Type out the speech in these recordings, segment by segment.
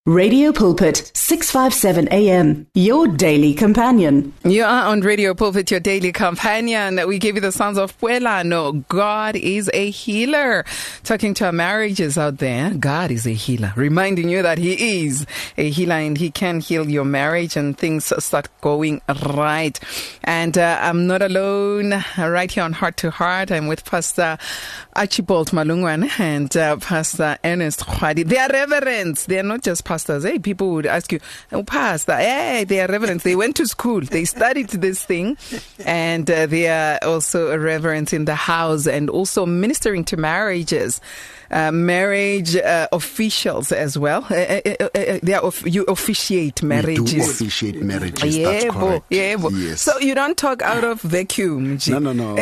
Radio Pulpit, 657 AM, your daily companion. You are on Radio Pulpit, your daily companion. We give you the sounds of Puelano. God is a healer. Talking to our marriages out there, God is a healer. Reminding you that He is a healer and He can heal your marriage and things start going right. And I'm not alone right here on Heart to Heart. I'm with Pastor Archibald Malungwane and Pastor Ernest Khwadi. They are reverends. They are not just pastors. Hey, people would ask you, oh, Pastor, hey, they are reverends. They went to school. They studied this thing. And they are also a reverend in the house and also ministering to marriages. Marriage officials as well. You officiate marriages. We do officiate marriages. That's correct. Yes. So you don't talk out of vacuum. No.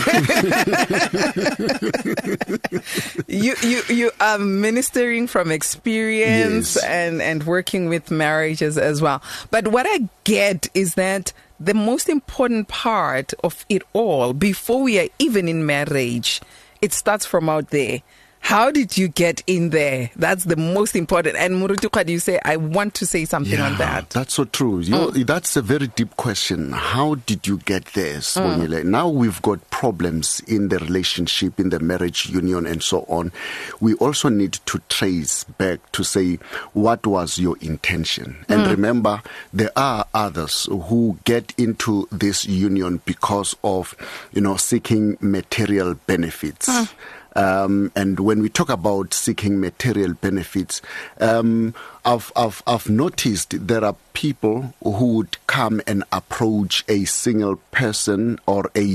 You are ministering from experience, yes, and working with marriages as well. But what I get is that the most important part of it all, before we are even in marriage, it starts from out there. How did you get in there? That's the most important. And Murutu Khwadi, you say, I want to say something on that. That's so true. You know, that's a very deep question. How did you get there, Sibongile? Now we've got problems in the relationship, in the marriage union and so on. We also need to trace back to say, what was your intention? And remember, there are others who get into this union because of, seeking material benefits. And when we talk about seeking material benefits, I've noticed there are people who would come and approach a single person or a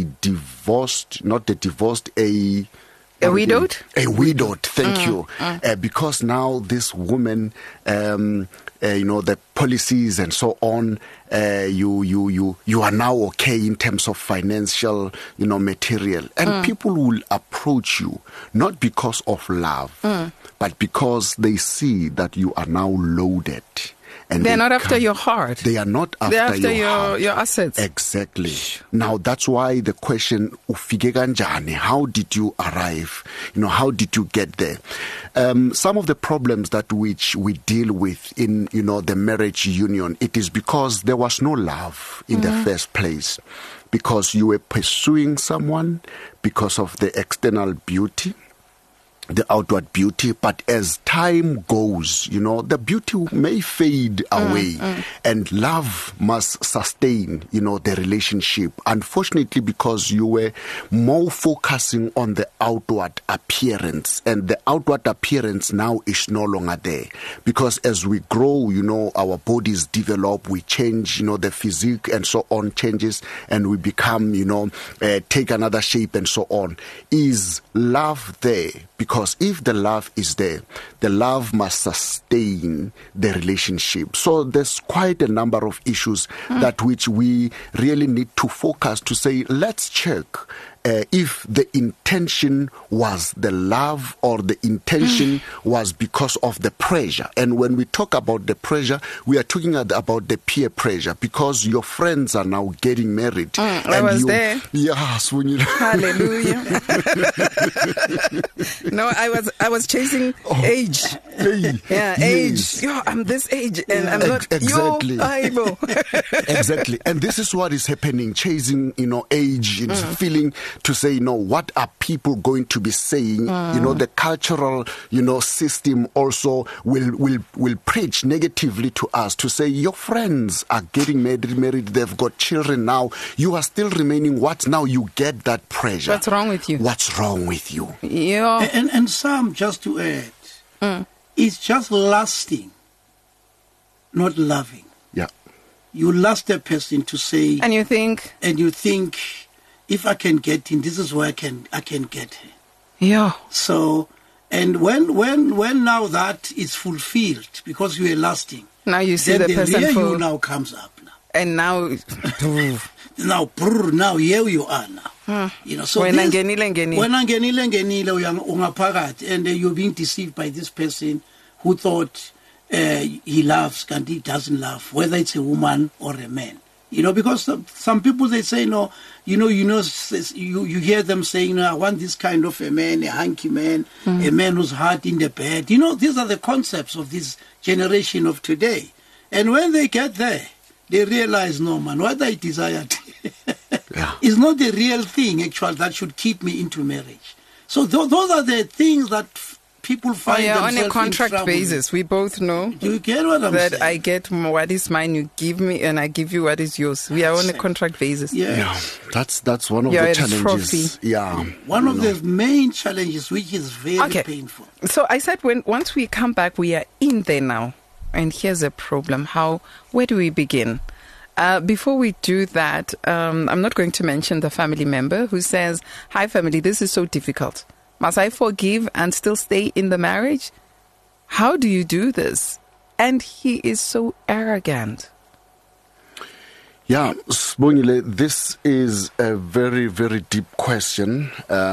widowed? A widowed, thank you. Because now this woman, the policies and so on, you are now okay in terms of financial, material. And people will approach you, not because of love, but because they see that you are now loaded. And they're not after your heart. They are not after your heart. Your assets. Exactly. Now, that's why the question, ufike kanjani? How did you arrive? How did you get there? Some of the problems that which we deal with in, the marriage union, it is because there was no love in the first place. Because you were pursuing someone because of the external beauty, the outward beauty, but as time goes, the beauty may fade away and love must sustain, the relationship. Unfortunately, because you were more focusing on the outward appearance, and the outward appearance now is no longer there. Because as we grow, our bodies develop, we change, the physique and so on changes, and we become, take another shape and so on. Is love there? Because if the love is there, the love must sustain the relationship. So there's quite a number of issues that which we really need to focus to say, let's check if the intention was the love or the intention was because of the pressure. And when we talk about the pressure, we are talking about the peer pressure, because your friends are now getting married. I was there. Yes, when you Hallelujah. No, I was chasing age. Age. Yo, I'm this age and I'm not exactly. Bible. Exactly. And this is what is happening, chasing, age, feeling to say, what are people going to be saying? The cultural, system also will preach negatively to us to say, your friends are getting married, they've got children now. You are still remaining what? Now you get that pressure. What's wrong with you? What's wrong with you? Yeah. And some, just to add, it's just lusting, not loving. Yeah. You lust a person to say, and you think, if I can get in, this is where I can get her. Yeah. So, and when now that is fulfilled, because you are lusting, now you see the person real for you now comes up now. And now, now here you are now. So when ungaphakathi, and you're being deceived by this person who thought he loves and he doesn't love, whether it's a woman or a man. You know, because some people, they say, no, you hear them saying, no, I want this kind of a man, a hunky man, a man who's hard in the bed. You know, these are the concepts of this generation of today. And when they get there, they realize, no, man, what I desired is not the real thing, actually, that should keep me into marriage. So those are the things that people find themselves on a contract in trouble basis. We both know. Do you get what I'm saying? That I get what is mine, you give me, and I give you what is yours. We are on a contract basis. Yeah, that's one of the challenges. One of the main challenges, which is very painful. So I said, once we come back, we are in there now, and here's a problem. Where do we begin? Before we do that, I'm not going to mention the family member who says, "Hi, family, this is so difficult. Must I forgive and still stay in the marriage? How do you do this?" And he is so arrogant. Yeah, Sibongile, this is a very, very deep question.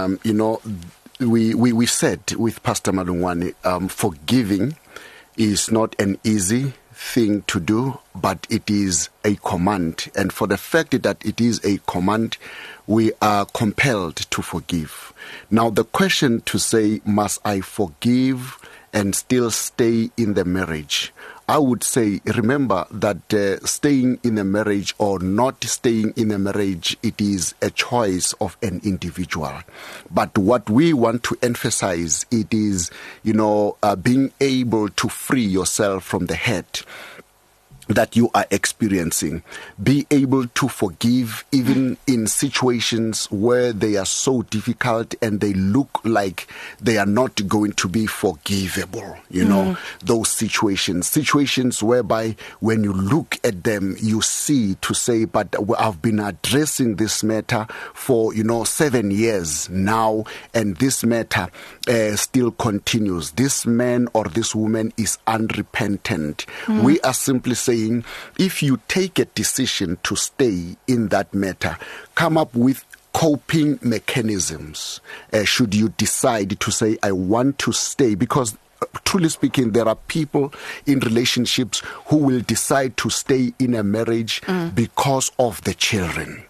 We said with Pastor Malungwane, forgiving is not an easy thing to do, but it is a command. And for the fact that it is a command, we are compelled to forgive. Now, the question to say, must I forgive and still stay in the marriage? I would say, remember that staying in a marriage or not staying in a marriage, it is a choice of an individual. But what we want to emphasize, it is, being able to free yourself from the hurt that you are experiencing. Be able to forgive even in situations where they are so difficult and they look like they are not going to be forgivable. Those situations whereby when you look at them, you see to say, but I've been addressing this matter for, 7 years now, and this matter still continues. This man or this woman is unrepentant. We are simply saying, if you take a decision to stay in that matter, come up with coping mechanisms. Should you decide to say, I want to stay, because truly speaking, there are people in relationships who will decide to stay in a marriage because of the children.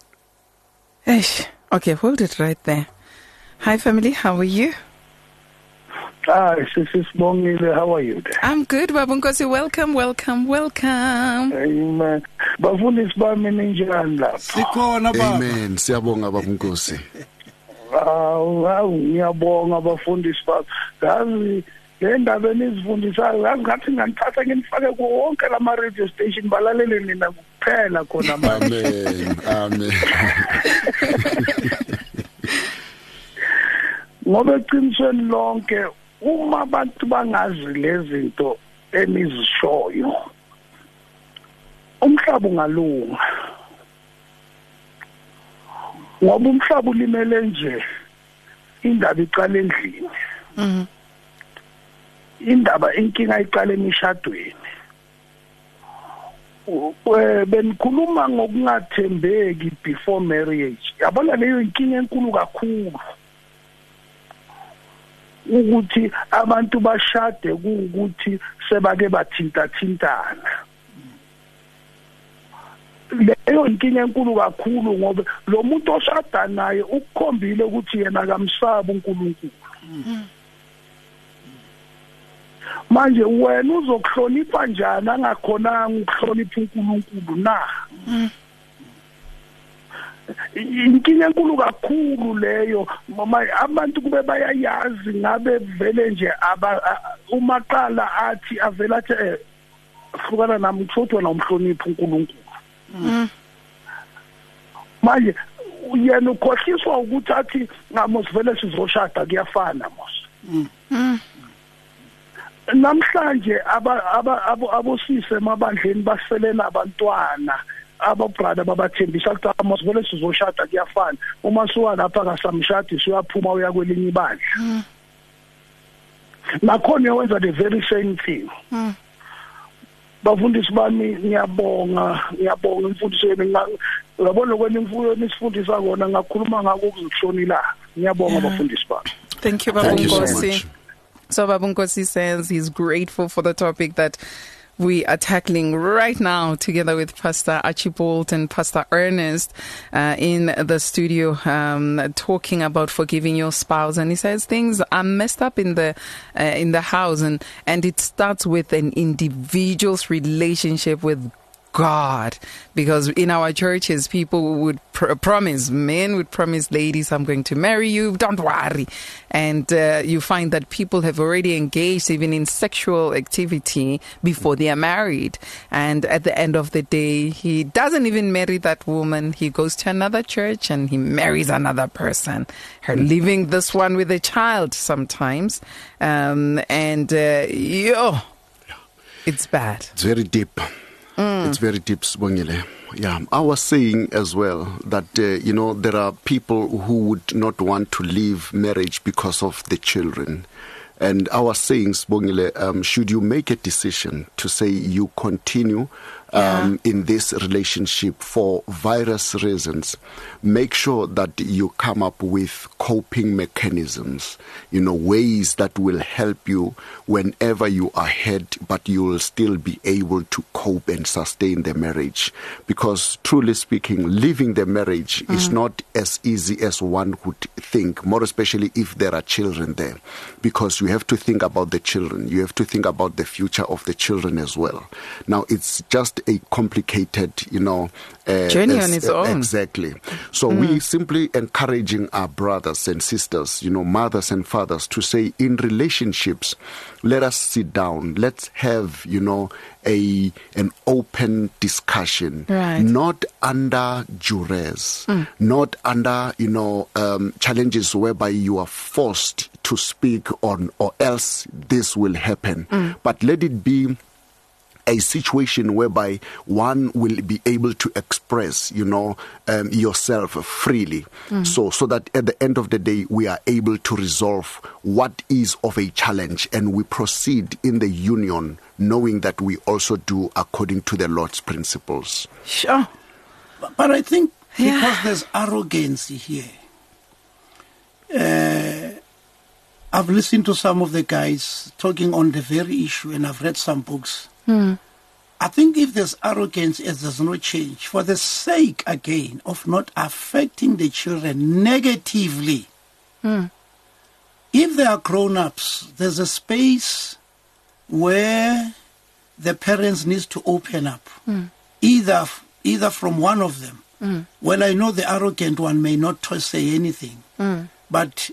Okay, hold it right there. Hi, family, how are you? Sis Bongile, how are you there? I'm good, Babunkosi. Welcome. Amen. Bafundisi bami ninjani lapha? Sikhona baba. Amen. Siyabonga Babunkosi. Ngiyabonga bafundisi bami. Ngazi le ndaba enizifundisayo ngathi nganithatha nginifake wonke lama radio station balalele nina kuphela khona manje. Amen. Ngoba eqinisweni lonke uma abantu bangazi lezinto enizishoyo, umhlaba ungalunga. Ngoba umhlaba ulimele nje, indaba iqala endlini. Indaba inkinga iqala emishadweni. Benikhuluma ngokungathembeki before marriage. Yabona leyo inkinga enkulu kakhulu. Ukuthi abantu bashade ukuthi sebake bathintathintana. Leyo inkinga enkulu kakhulu ngoba lo muntu oshada naye ukukhombile ukuthi yena kamsaba uNkulunkulu. Manje wena uzokuhlonipha njani angakhonanga ukuhlonipha uNkulunkulu na? Inkinga enkulu kakhulu leyo, mama, abantu kube bayayazi ngabe vele nje umaqala athi avela athi hlukana nami mthotho na umhlonipha uNkulunkulu. Manje yena ukhohliswa ukuthi athi ngamosivele sizoshada kuyafana mos. Namhlanje abosise emabandleni baselela abantwana ababrada babathembisa ukuthi amasivele sizoshada kuyafana. Uma suwa lapha kasamshadi siyaphuma uya kwelinye ibandla. Nakhona uyenza the very same thing. Bafundisi bami ngiyabonga imfundiso yenu. Uyabona lokweni imfuyo nisifundisa kona ngakhuluma ngako ukuzihlonila. Ngiyabonga bafundisi bami. Thank you, Babunkosi. So Babunkosi says he's grateful for the topic that we are tackling right now together with Pastor Archibald and Pastor Ernest in the studio, talking about forgiving your spouse. And he says things are messed up in the house, and it starts with an individual's relationship with God, because in our churches, people would promise, men would promise ladies, I'm going to marry you, don't worry. And you find that people have already engaged even in sexual activity before they are married. And at the end of the day, he doesn't even marry that woman. He goes to another church and he marries another person, her leaving this one with a child sometimes. It's bad. It's very deep. It's very deep, Sibongile. Yeah, I was saying as well that, there are people who would not want to leave marriage because of the children. And I was saying, Sibongile, should you make a decision to say you continue in this relationship for various reasons, make sure that you come up with coping mechanisms, ways that will help you whenever you are hurt, but you will still be able to cope and sustain the marriage. Because truly speaking, leaving the marriage is not as easy as one would think, more especially if there are children there. Because you have to think about the children. You have to think about the future of the children as well. Now, it's just a complicated, journey on its own. Exactly. So we simply encouraging our brothers and sisters, mothers and fathers to say in relationships, let us sit down. Let's have, an open discussion, right. Not under duress, not under, challenges whereby you are forced to speak on, or else this will happen. But let it be a situation whereby one will be able to express, yourself freely. So that at the end of the day, we are able to resolve what is of a challenge, and we proceed in the union, knowing that we also do according to the Lord's principles. Sure. But I think because there's arrogance here, I've listened to some of the guys talking on the very issue, and I've read some books. I think if there's arrogance, there's no change. For the sake, again, of not affecting the children negatively, if they are grown-ups, there's a space where the parents need to open up, either from one of them. Well, I know the arrogant one may not say anything, but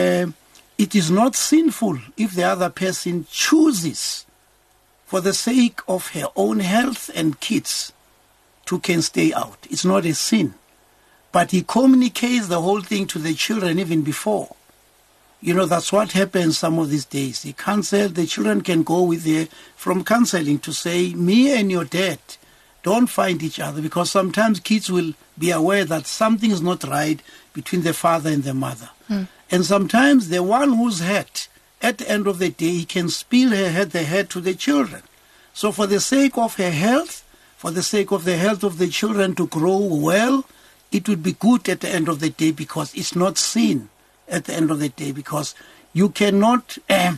it is not sinful if the other person chooses, for the sake of her own health and kids, can stay out. It's not a sin. But he communicates the whole thing to the children even before. That's what happens some of these days. The children can go with from counseling to say, me and your dad don't find each other, because sometimes kids will be aware that something is not right between the father and the mother. And sometimes the one who's hurt, at the end of the day, he can spill the head to the children. So for the sake of her health, for the sake of the health of the children to grow well, it would be good at the end of the day, because it's not sin at the end of the day, because you cannot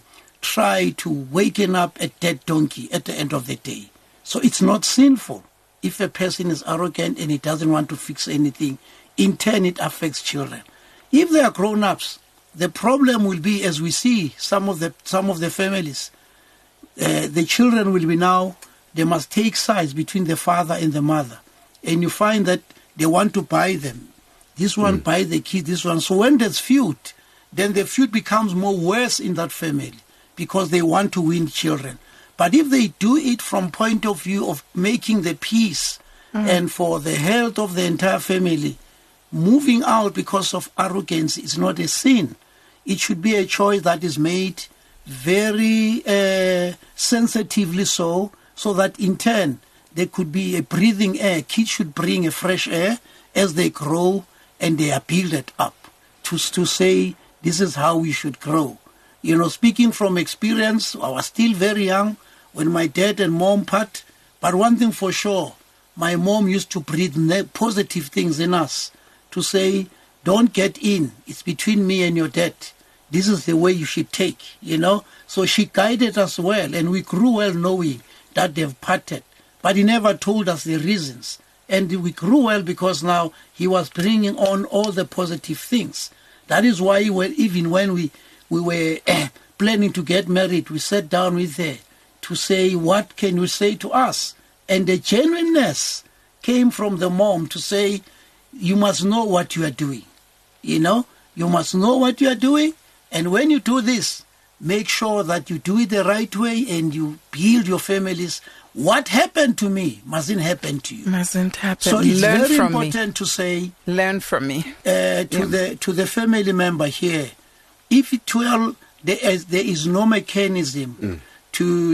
try to waken up a dead donkey at the end of the day. So it's not sinful if a person is arrogant and he doesn't want to fix anything. In turn, it affects children. If they are grown-ups, the problem will be, as we see some of the families, the children will be now, they must take sides between the father and the mother. And you find that they want to buy them. This one buy the kid, this one. So when there's feud, then the feud becomes more worse in that family, because they want to win children. But if they do it from point of view of making the peace and for the health of the entire family, moving out because of arrogance is not a sin. It should be a choice that is made very sensitively so that in turn there could be a breathing air. Kids should bring a fresh air as they grow and they are built up to say this is how we should grow. Speaking from experience, I was still very young when my dad and mom part, but one thing for sure, my mom used to breathe positive things in us to say, don't get in, it's between me and your dad. This is the way you should take, So she guided us well, and we grew well knowing that they've parted. But he never told us the reasons. And we grew well because now he was bringing on all the positive things. That is why even when we were planning to get married, we sat down with her to say, what can you say to us? And the genuineness came from the mom to say, you must know what you are doing. You know, you must know what you are doing. And when you do this, make sure that you do it the right way and you build your families. What happened to me mustn't happen to you. Mustn't happen. So it's Learn very from important me. to say, Learn from me. to the family member here, if there is no mechanism to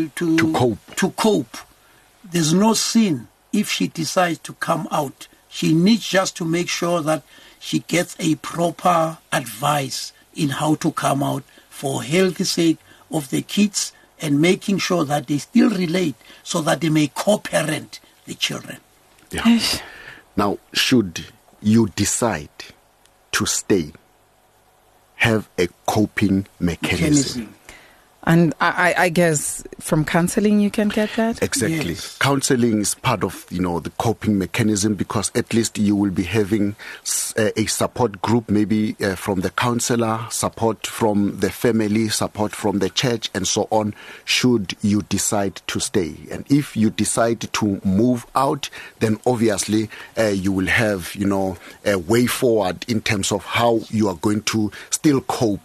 cope, there's no sin if she decides to come out. She needs just to make sure that she gets a proper advice in how to come out for healthy sake of the kids and making sure that they still relate so that they may co-parent the children. Yeah. Now, should you decide to stay, have a coping mechanism. And I guess from counseling you can get that? Exactly. Yes. Counseling is part of, the coping mechanism, because at least you will be having a support group, maybe from the counselor, support from the family, support from the church, and so on, should you decide to stay. And if you decide to move out, then obviously you will have, a way forward in terms of how you are going to still cope,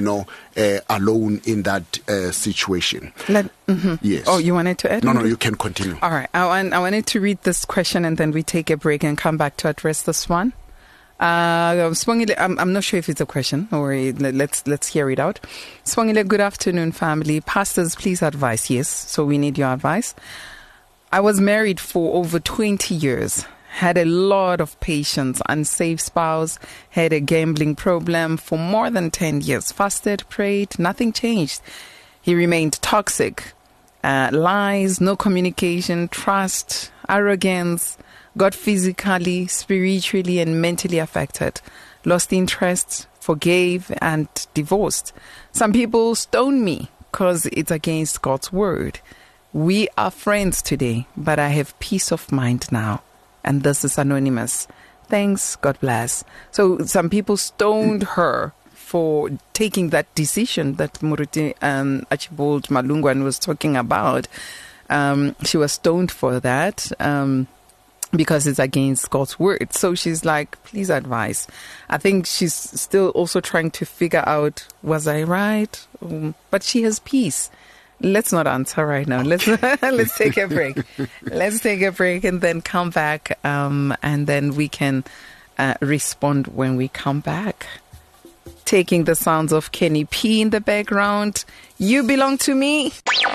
alone in that situation. Yes. Oh, you wanted to add? No, you can continue. All right. I wanted to read this question and then we take a break and come back to address this one. Swangile, I'm not sure if it's a question or let's hear it out. Swangile, good afternoon, family. Pastors, please advise. Yes, so we need your advice. I was married for over 20 years. Had a lot of patience, unsafe spouse, had a gambling problem for more than 10 years. Fasted, prayed, nothing changed. He remained toxic. Lies, no communication, trust, arrogance, got physically, spiritually, and mentally affected. Lost interest, forgave, and divorced. Some people stone me because it's against God's word. We are friends today, but I have peace of mind now. And this is anonymous. Thanks, God bless. So some people stoned her for taking that decision that Muruti Archibald Malungwan was talking about. She was stoned for that because it's against God's word. So she's like, please advise. I think she's still also trying to figure out, was I right? But she has peace. Let's not answer right now. Let's take a break. Let's take a break and then come back, and then we can respond when we come back. Taking the sounds of Kenny P in the background. You belong to me.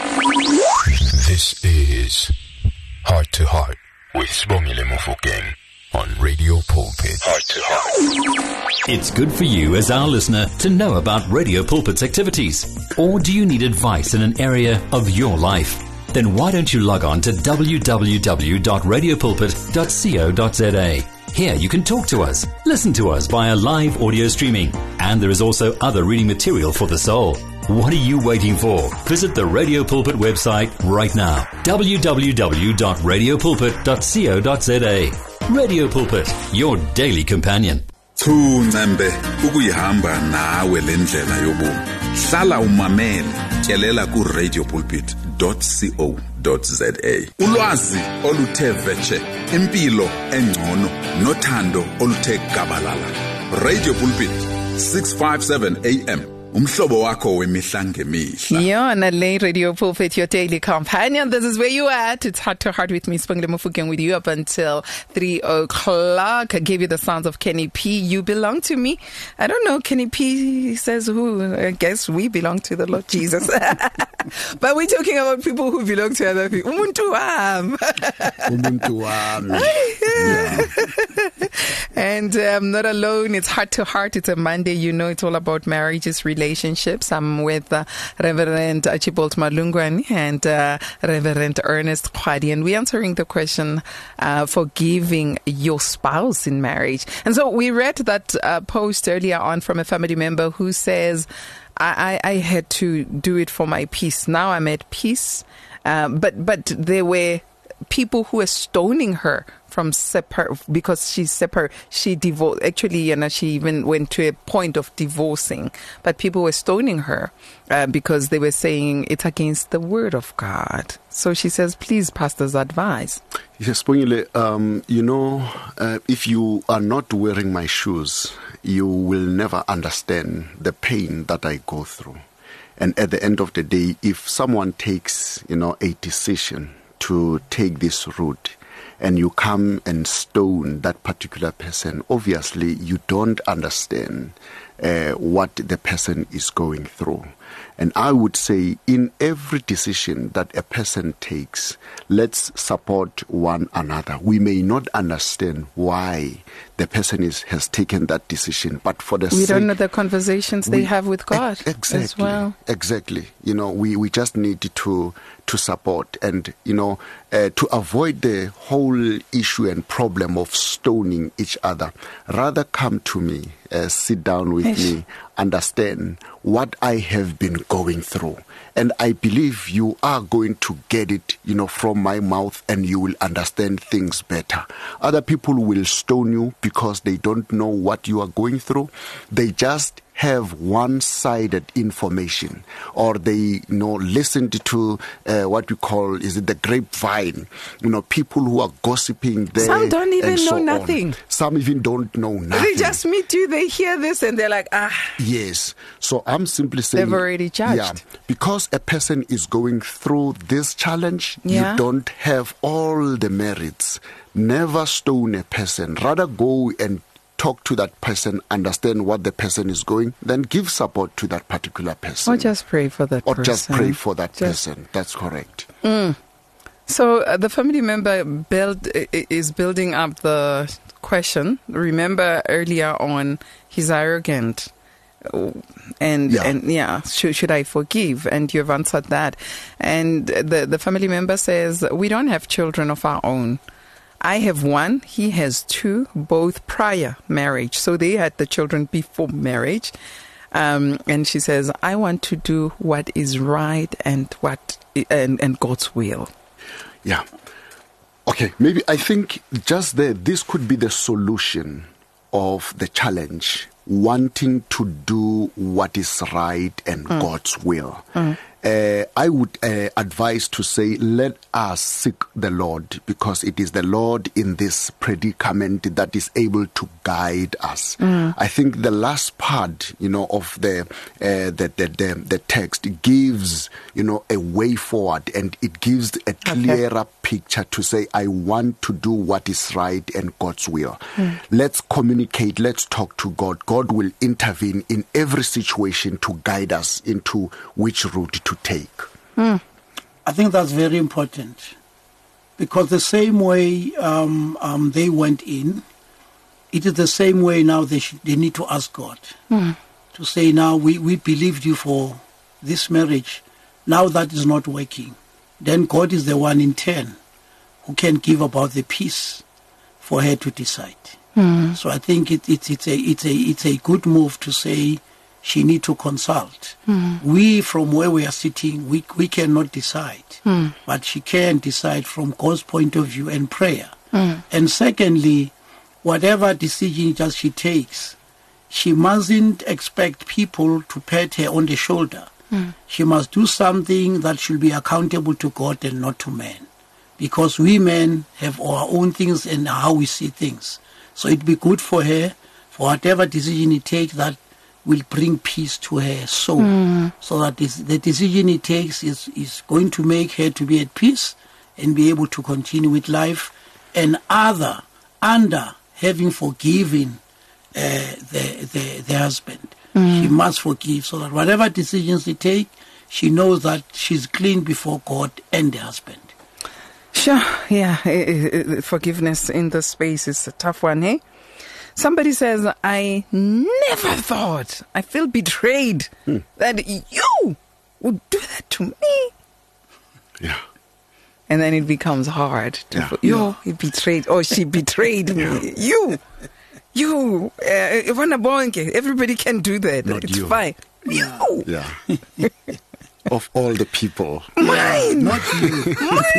This is Heart to Heart with Sibongile Mofokeng on Radio Pulpit. Heart to Heart. It's good for you as our listener to know about Radio Pulpit's activities. Or do you need advice in an area of your life? Then why don't you log on to www.radiopulpit.co.za. Here you can talk to us, listen to us via live audio streaming, and there is also other reading material for the soul. What are you waiting for? Visit the Radio Pulpit website right now. www.radiopulpit.co.za. Radio Pulpit, your daily companion. Thunqembe ukuyihamba nawe lendlela yobomi. Hlala umamele, tyelela ku radiopulpit.co.za. Ulwazi oluthe vetshe, impilo engcono nothando oluthe gabalala. Radio Pulpit 657 AM. Umhlobo wakho wemihla ngemihla. Yona le Radio Pulpit, your daily companion. This is where you at. It's Heart to Heart with me, Sibongile Mofokeng, with you up until 3 o'clock. I gave you the sounds of Kenny P. You belong to me. I don't know, Kenny P says who? I guess we belong to the Lord Jesus. But we're talking about people who belong to other people. Umuntu wam. Umuntu wam. And I'm not alone. It's Heart to Heart. It's a Monday. You know, it's all about marriages, relationships. I'm with Reverend Archibald Malungwan and Reverend Ernest Khwadi, and we're answering the question, forgiving your spouse in marriage. And so we read that post earlier on from a family member who says, I had to do it for my peace. Now I'm at peace. But there were people who were stoning her from because she's separate. She divorced. Actually, she even went to a point of divorcing. But people were stoning her because they were saying it's against the word of God. So she says, please, pastors, advise. Yes, Pongile, if you are not wearing my shoes, you will never understand the pain that I go through. And at the end of the day, if someone takes, a decision to take this route, and you come and stone that particular person, obviously you don't understand what the person is going through. And I would say in every decision that a person takes, let's support one another. We may not understand why the person has taken that decision, but for the we don't know the conversations they have with God exactly, as well. Exactly. We just need to support and, to avoid the whole issue and problem of stoning each other. Rather come to me, sit down with me, understand what I have been going through. And I believe you are going to get it, from my mouth, and you will understand things better. Other people will stone you because they don't know what you are going through. They just have one-sided information, or they listened to what we call the grapevine. People who are gossiping there. Some don't even know nothing. Some even don't know nothing. They just meet you, they hear this, and they're like, Yes. So I'm simply saying, they've already judged. Yeah, because a person is going through this challenge, you don't have all the merits. Never stone a person. Rather go and talk to that person, understand what the person is going, then give support to that particular person. Or just pray for that person. Or just pray for that person. That's correct. So the family member is building up the question. Remember earlier on, he's arrogant. Should I forgive? And you've answered that. And the family member says, we don't have children of our own. I have one, he has two, both prior marriage. So they had the children before marriage. And she says, I want to do what is right and and God's will. Yeah. Okay, maybe I think just there, this could be the solution of the challenge, wanting to do what is right and God's will. I would advise to say, let us seek the Lord, because it is the Lord in this predicament that is able to guide us. I think the last part, of the text gives, a way forward, and it gives a clearer picture to say, I want to do what is right and God's will. Let's communicate. Let's talk to God. God will intervene in every situation to guide us into which route to take. I think that's very important, because the same way they went in, it is the same way now they need to ask God to say, now we believed you for this marriage. Now that is not working. Then God is the one in turn who can give about the peace for her to decide. So I think it's a good move to say she need to consult. We, from where we are sitting, we cannot decide, but she can decide from God's point of view and prayer. And secondly, whatever decision just she takes, she mustn't expect people to pat her on the shoulder. She must do something that should be accountable to God and not to men, because we men have our own things and how we see things. So it'd be good for her, for whatever decision he takes, that will bring peace to her soul, so that the decision he takes is going to make her to be at peace and be able to continue with life, and under having forgiven the husband. She must forgive, so that whatever decisions she take, she knows that she's clean before God and the husband. Sure, yeah. Forgiveness in this space is a tough one, eh? Somebody says, I never thought, I feel betrayed that you would do that to me. Yeah. And then it becomes hard to he betrayed, or she betrayed me. You, everybody can do that. Not it's you. fine. You. Yeah. of all the people. Mine! Not you.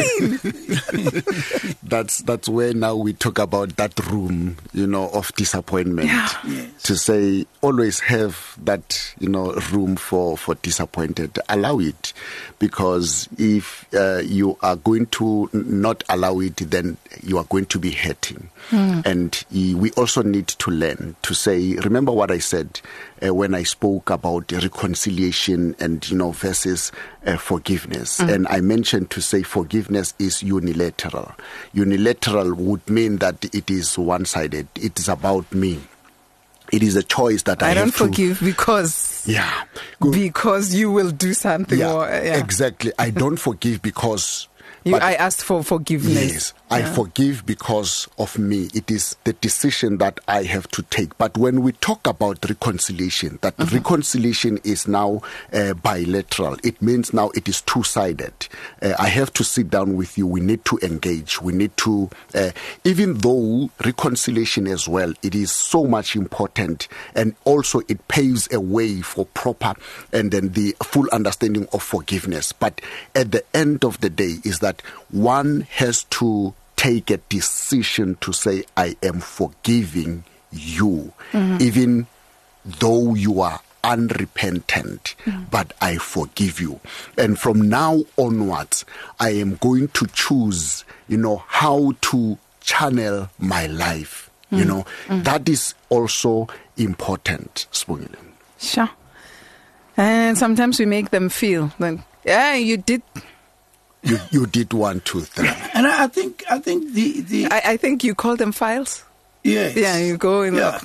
Mine! That's where now we talk about that room, of disappointment. Yeah. Yes. To say, always have that, room for disappointed. Allow it. Because if you are going to not allow it, then you are going to be hurting. And we also need to learn to say, remember what I said when I spoke about reconciliation and, versus forgiveness. And I mentioned to say forgiveness is unilateral. Unilateral would mean that it is one-sided. It is about me. It is a choice that I don't have to forgive because you will do something. Exactly. I don't forgive because I asked for forgiveness. Yes, I forgive because of me. It is the decision that I have to take. But when we talk about reconciliation, that reconciliation is now bilateral. It means now it is two-sided. I have to sit down with you. We need to engage. We need to, even though reconciliation as well, it is so much important, and also it paves a way for proper and then the full understanding of forgiveness. But at the end of the day is that one has to take a decision to say, I am forgiving you, even though you are unrepentant, but I forgive you. And from now onwards, I am going to choose, how to channel my life. That is also important, Spongile. Sure. And sometimes we make them feel that, you did. You did 1, 2, 3. And I think the I think you call them files. yes. Yeah, you go in. Yes.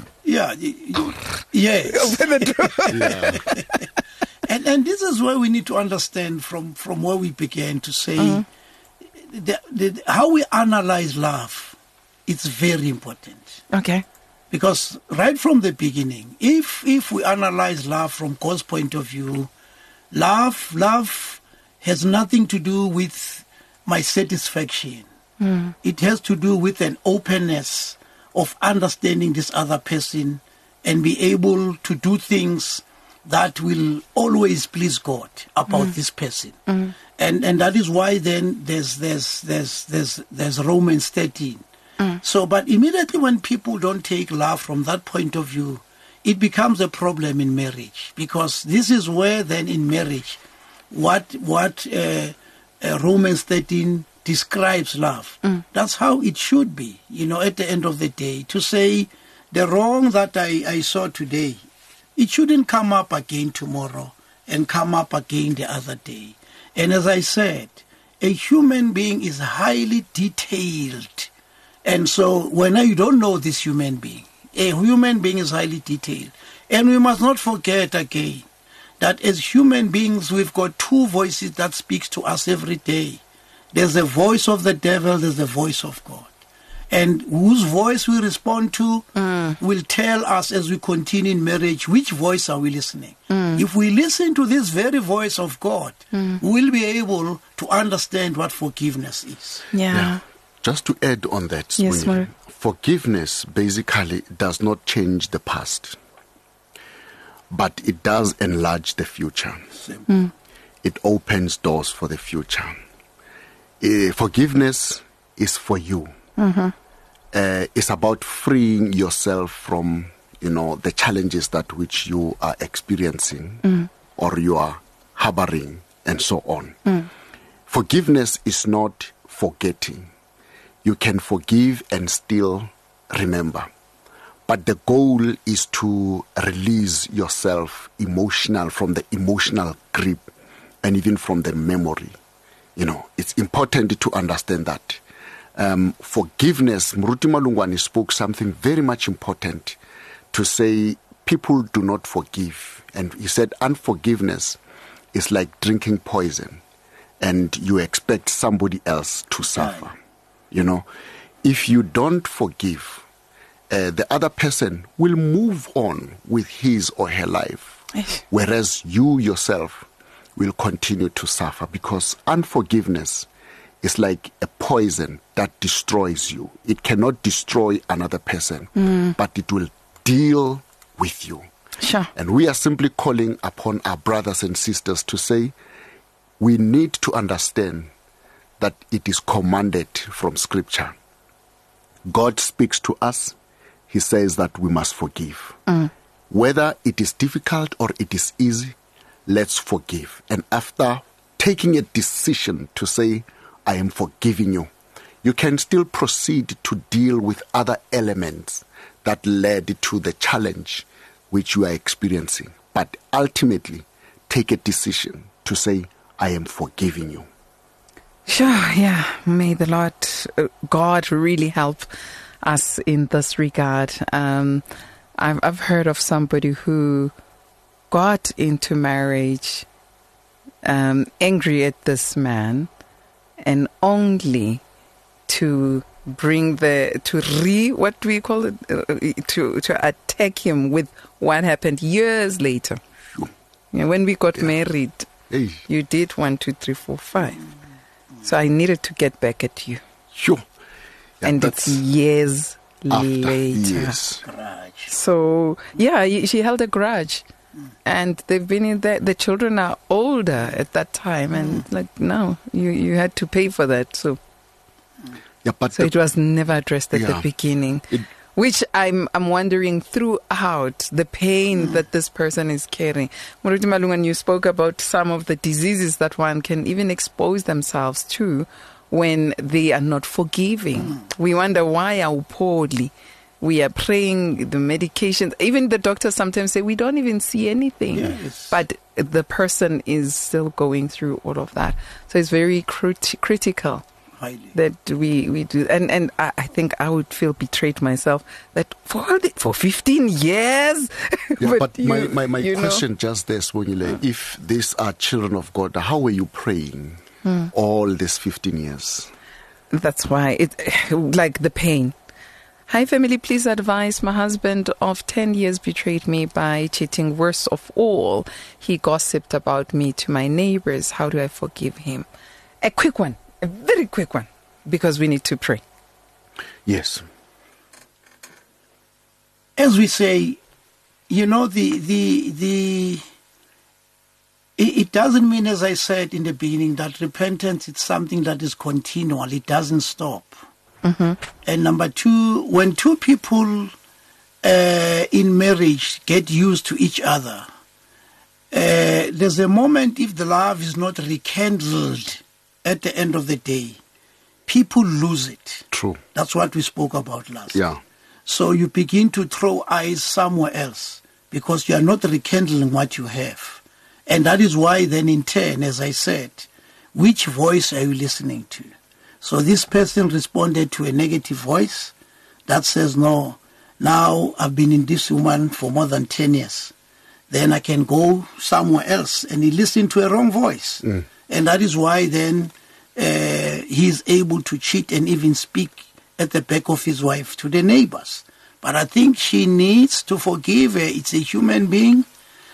Open the door. And this is where we need to understand from where we began to say how we analyze love. It's very important. Okay. Because right from the beginning, if we analyze love from God's point of view, love has nothing to do with my satisfaction. It has to do with an openness of understanding this other person and be able to do things that will always please God about this person. And that is why then there's Romans 13. So, but immediately when people don't take love from that point of view, it becomes a problem in marriage, because this is where then in marriage, what Romans 13 describes love. That's how it should be, at the end of the day, to say the wrong that I saw today, it shouldn't come up again tomorrow and come up again the other day. And as I said, a human being is highly detailed. And so when you don't know this human being, a human being is highly detailed. And we must not forget again that as human beings, we've got two voices that speaks to us every day. There's the voice of the devil, there's the voice of God. And whose voice we respond to will tell us as we continue in marriage, which voice are we listening? If we listen to this very voice of God, we'll be able to understand what forgiveness is. Yeah. Just to add on that, Yes, Mark. forgiveness basically does not change the past, but it does enlarge the future. It opens doors for the future. Forgiveness is for you. It's about freeing yourself from, the challenges that which you are experiencing or you are harboring and so on. Forgiveness is not forgetting. You can forgive and still remember. But the goal is to release yourself from the emotional grip and even from the memory. It's important to understand that. Forgiveness, Mruti Malungwani spoke something very much important to say people do not forgive. And he said unforgiveness is like drinking poison and you expect somebody else to suffer. If you don't forgive, the other person will move on with his or her life, whereas you yourself will continue to suffer, because unforgiveness is like a poison that destroys you. It cannot destroy another person, but it will deal with you. Sure. And we are simply calling upon our brothers and sisters to say, we need to understand that it is commanded from Scripture. God speaks to us. He says that we must forgive. Whether it is difficult or it is easy, let's forgive. And after taking a decision to say, I am forgiving you, you can still proceed to deal with other elements that led to the challenge which you are experiencing. But ultimately, take a decision to say, I am forgiving you. Sure, yeah. May the Lord, God really help us in this regard. I've heard of somebody who got into marriage angry at this man, and only to bring what do we call it? To attack him with what happened years later. Sure. Yeah, when we got married, you did 1, 2, 3, 4, 5. So I needed to get back at you. Sure. Yeah, and it's years later. Yes. So, yeah, she held a grudge. And they've been in there. The children are older at that time. And no, you had to pay for that. So, it was never addressed at the beginning. Which I'm wondering throughout the pain that this person is carrying. Moruti Malungan, you spoke about some of the diseases that one can even expose themselves to when they are not forgiving. We wonder why are poorly. We are praying, the medications. Even the doctors sometimes say we don't even see anything. Yes. But the person is still going through all of that. So it's very critical. Highly. That we do, and I think I would feel betrayed myself that for 15 years. but my question just there, Swongile, if these are children of God, how were you praying all these 15 years? That's why like the pain. Hi family, please advise. My husband of 10 years betrayed me by cheating. Worst of all, he gossiped about me to my neighbors. How do I forgive him? A quick one. A very quick one, because we need to pray. Yes. As we say, it doesn't mean, as I said in the beginning, that repentance is something that is continual. It doesn't stop. And number two, when two people in marriage get used to each other, there's a moment, if the love is not rekindled at the end of the day, people lose it. True. That's what we spoke about last. Yeah. So you begin to throw eyes somewhere else because you are not rekindling what you have. And that is why then in turn, as I said, which voice are you listening to? So this person responded to a negative voice that says, no, now I've been in this woman for more than 10 years. Then I can go somewhere else. And he listened to a wrong voice. And that is why then he is able to cheat and even speak at the back of his wife to the neighbors. But I think she needs to forgive her. It's a human being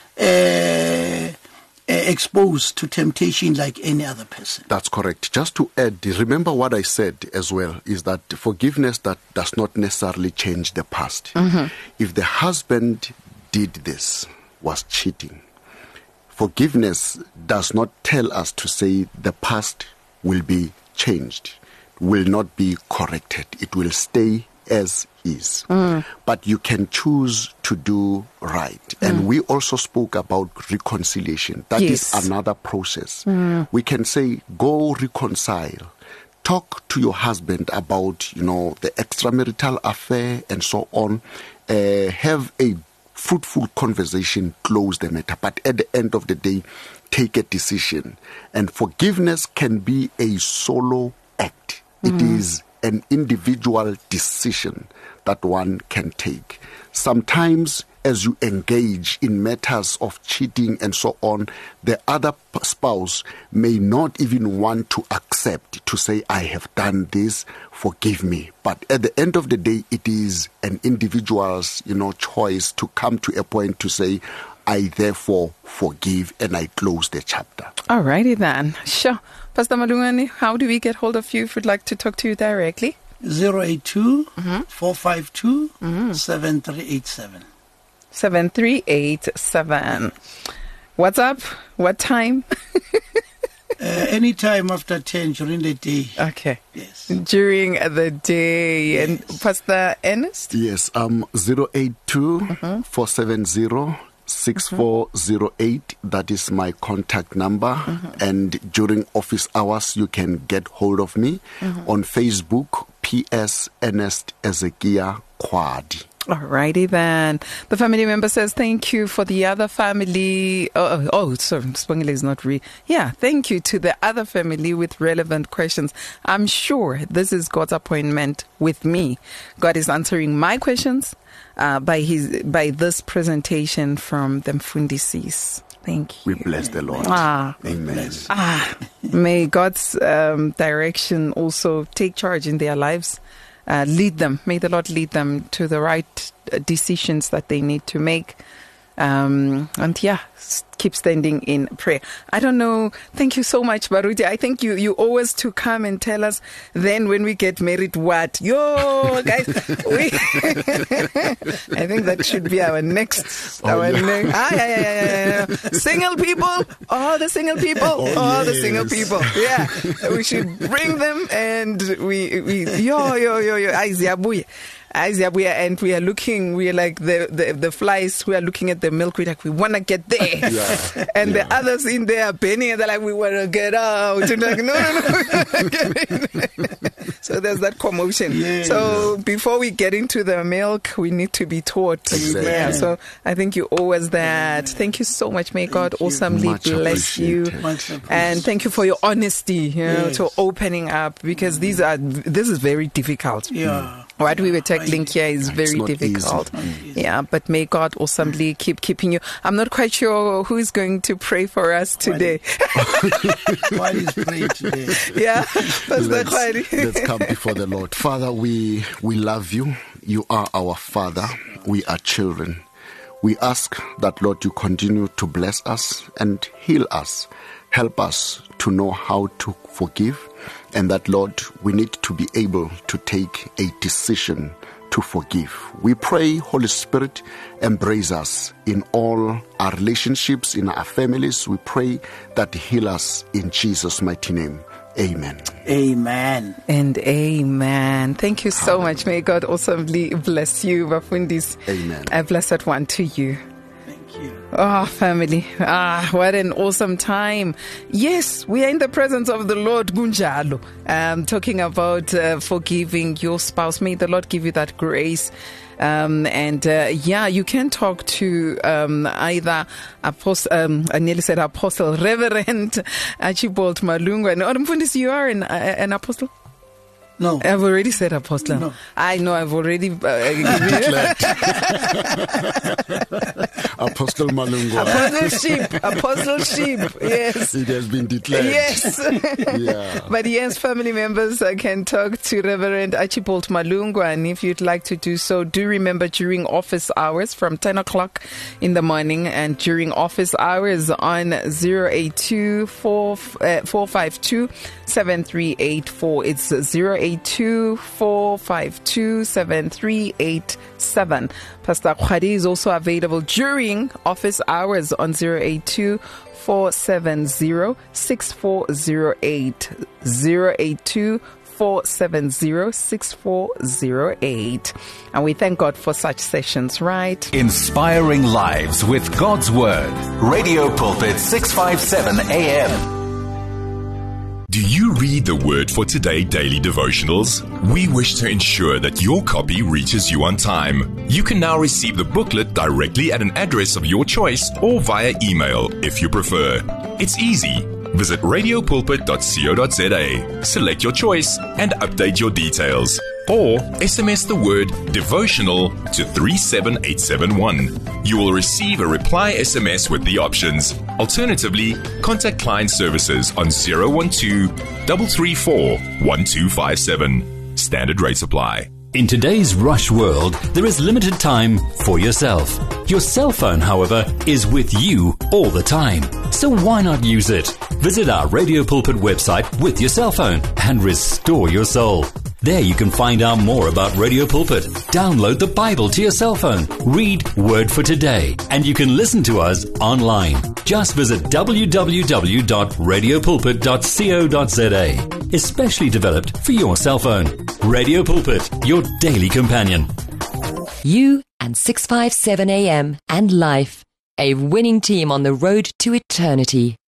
exposed to temptation like any other person. That's correct. Just to add, remember what I said as well, is that forgiveness that does not necessarily change the past. If the husband did this, was cheating, forgiveness does not tell us to say the past will be changed, will not be corrected. It will stay as is. But you can choose to do right. And we also spoke about reconciliation. That is another process. We can say, go reconcile. Talk to your husband about, the extramarital affair and so on. Have a fruitful conversation, close the matter. But at the end of the day, take a decision. And forgiveness can be a solo act. It is an individual decision that one can take. Sometimes as you engage in matters of cheating and so on, the other spouse may not even want to accept, to say, I have done this, forgive me. But at the end of the day, it is an individual's, choice to come to a point to say, I therefore forgive, and I close the chapter. All righty then. Sure. Pastor Malungani, how do we get hold of you if we'd like to talk to you directly? 082-452-7387. 7387. What's up? What time? Anytime after 10 during the day. Okay. Yes. During the day. Yes. And Pastor Ernest? Yes, 082-470-6408. That is my contact number. And during office hours, you can get hold of me on Facebook, PS Ernest Ezekiah Kwadi. Alrighty then. The family member says, thank you for the other family. Sorry, Spongile is not Yeah, thank you to the other family with relevant questions. I'm sure this is God's appointment with me. God is answering my questions by this presentation from the Mfundisis. Thank you. We bless the Lord. Amen. May God's direction also take charge in their lives. Lead them. May the Lord lead them to the right decisions that they need to make. Keep standing in prayer. I don't know. Thank you so much, Baruti. I think you always to come and tell us then when we get married what. Yo, guys. I think that should be our next. Single people. All the single people. The single people. Yeah. We should bring them and we and we are looking, we are like the flies, we are looking at the milk, we're like, we want to get there. And the others in there are bending and they're like, we want to get out. And like, no. So there's that commotion. Yeah. So before we get into the milk, we need to be taught. Exactly. Yeah. So I think you owe us that. Thank you so much. May God awesomely bless you. And thank you for your honesty, to opening up, because this is very difficult. Yeah. What we were tackling here is very difficult. Yeah, but may God awesomely keep keeping you. I'm not quite sure who is going to pray for us today. Why is praying today? Yeah, let's come before the Lord. Father, we love you. You are our Father. We are children. We ask that, Lord, you continue to bless us and heal us. Help us to know how to forgive. And that, Lord, we need to be able to take a decision to forgive. We pray, Holy Spirit, embrace us in all our relationships, in our families. We pray that heal us in Jesus' mighty name. Amen. Amen. And amen. Thank you so much. May God awesomely bless you, Bafundis. Amen. A blessed one to you. You. Oh, family. What an awesome time. Yes, we are in the presence of the Lord, Gunjalo. Talking about forgiving your spouse. May the Lord give you that grace. You can talk to either I nearly said Apostle, Reverend Archibald Malunga. No, Mfundisi, you are an apostle? No. I've already said apostle. No. I know, I've already Apostle Malunga. Apostleship, yes. It has been declared. Yes. Yeah. But yes, family members can talk to Reverend Archibald Malunga, and if you'd like to do so, do remember during office hours from 10 o'clock in the morning and during office hours on 082-452-7384. It's 082-452-7387. Pastor Kwadi is also available during office hours on 082-470-6408. 082-470-6408. And we thank God for such sessions, right? Inspiring lives with God's Word. Radio Pulpit 657 AM. Do you read the Word for Today daily devotionals? We wish to ensure that your copy reaches you on time. You can now receive the booklet directly at an address of your choice or via email if you prefer. It's easy. Visit radiopulpit.co.za, select your choice and update your details. Or SMS the word devotional to 37871. You will receive a reply SMS with the options. Alternatively, contact client services on 012-334-1257. Standard rates apply. In today's rush world, there is limited time for yourself. Your cell phone, however, is with you all the time. So why not use it? Visit our Radio Pulpit website with your cell phone and restore your soul. There you can find out more about Radio Pulpit, download the Bible to your cell phone, read Word for Today, and you can listen to us online. Just visit www.radiopulpit.co.za. Especially developed for your cell phone. Radio Pulpit, your daily companion. You and 657 AM and Life, a winning team on the road to eternity.